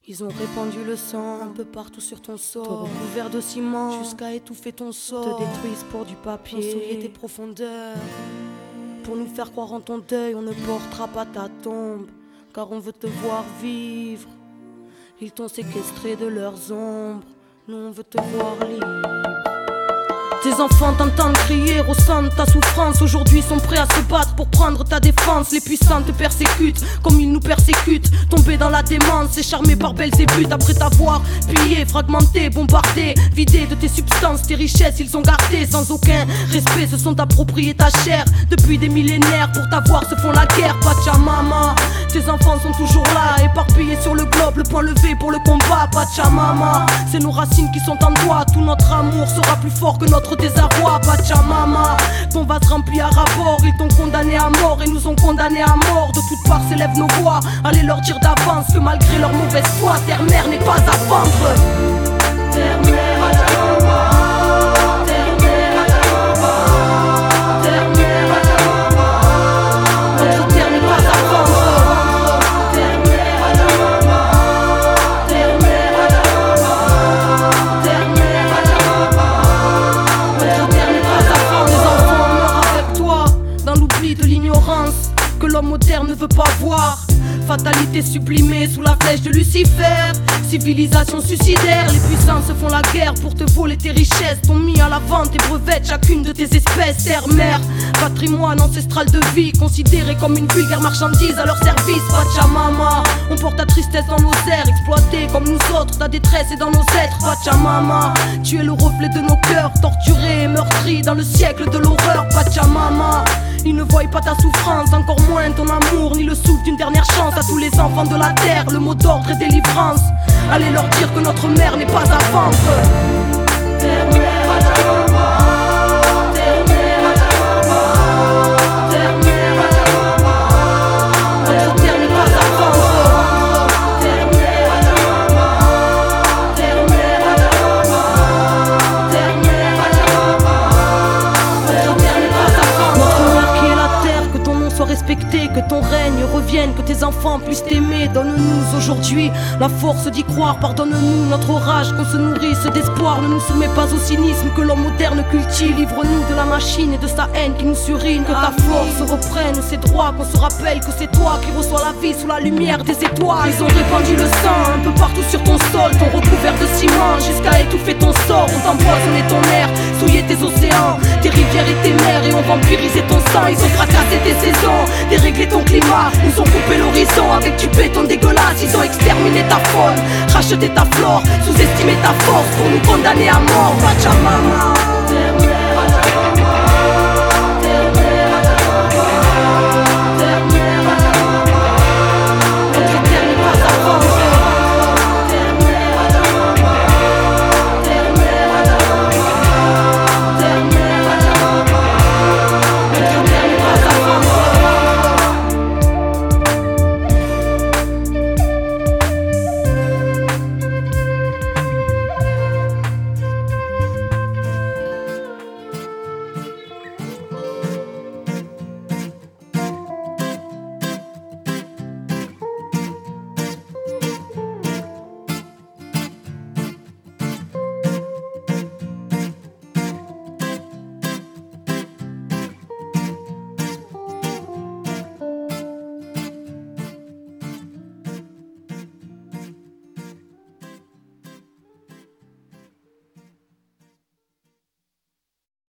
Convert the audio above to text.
Ils ont répandu le sang un peu partout sur ton sol, te recouvert de ciment jusqu'à étouffer ton sort, te détruisent pour du papier, souiller tes profondeurs. Pour nous faire croire en ton deuil, on ne portera pas ta tombe, car on veut te voir vivre. Ils t'ont séquestré de leurs ombres, nous on veut te voir libre. Tes enfants t'entendent crier au sein de ta souffrance. Aujourd'hui sont prêts à se battre pour prendre ta défense. Les puissants te persécutent comme ils nous persécutent. Tombés dans la démence et charmés par Belzébuth. Après t'avoir pillé, fragmenté, bombardé, vidé de tes substances, tes richesses ils ont gardé sans aucun respect, se sont appropriés ta chair. Depuis des millénaires pour t'avoir se font la guerre. Pachamama, tes enfants sont toujours là, éparpillés sur le globe, le point levé pour le combat. Pachamama, c'est nos racines qui sont en toi. Tout notre amour sera plus fort que notre désarroi. Pachamama, ton vase rempli à rapport. Ils t'ont condamné à mort et nous ont condamnés à mort. De toutes parts s'élèvent nos voix, allez leur dire d'avance que malgré leur mauvaise foi, terre-mère n'est pas à vendre. Terre-mère à Pachamama. Que l'homme moderne ne veut pas voir. Fatalité sublimée sous la flèche de Lucifer. Civilisation suicidaire, les puissants se font la guerre pour te voler tes richesses. T'ont mis à la vente et brevettes chacune de tes espèces. Terre-mère, patrimoine ancestral de vie, considéré comme une vulgaire marchandise à leur service. Pachamama, on porte ta tristesse dans nos airs, exploité comme nous autres, ta détresse est dans nos êtres. Pachamama, tu es le reflet de nos cœurs, torturés et meurtris dans le siècle de l'horreur. Pachamama, ils ne voient pas ta souffrance, encore moins ton amour, ni le souffle d'une dernière chance. À tous les enfants de la terre, le mot d'ordre est délivrance. Allez leur dire que notre mère n'est pas à vendre. Terre-mère Pachamama, terre-mère Pachamama, terre-mère Pachamama, notre terre n'est pas à vendre. Terre-mère Pachamama, terre-mère Pachamama, terre-mère Pachamama, notre terre n'est pas à vendre. Notre mère qui est la terre, que ton nom soit respecté, que ton règne revienne, que tes enfants puissent t'aimer. Donne-nous aujourd'hui la force d'y croire, pardonne-nous notre rage, qu'on se nourrisse d'espoir. Ne nous soumets pas au cynisme que l'homme moderne cultive. Livre-nous de la machine et de sa haine qui nous surine. Que ta force reprenne ses droits, qu'on se rappelle que c'est toi qui reçois la vie sous la lumière des étoiles. Ils ont répandu le sang un peu partout sur ton sol, t'ont recouvert de ciment jusqu'à étouffer ton sort. On t'empoisonné ton air, souillé tes océans, tes rivières et tes mers, et ont vampirisé ton sang. Ils ont fracassé tes saisons, déréglé ton climat, nous ont coupé l'horizon avec du béton dégueulasse. Ils ont exterminé ta faune, racheté ta flore, sous-estimé ta force pour nous condamner à mort. Pachamama.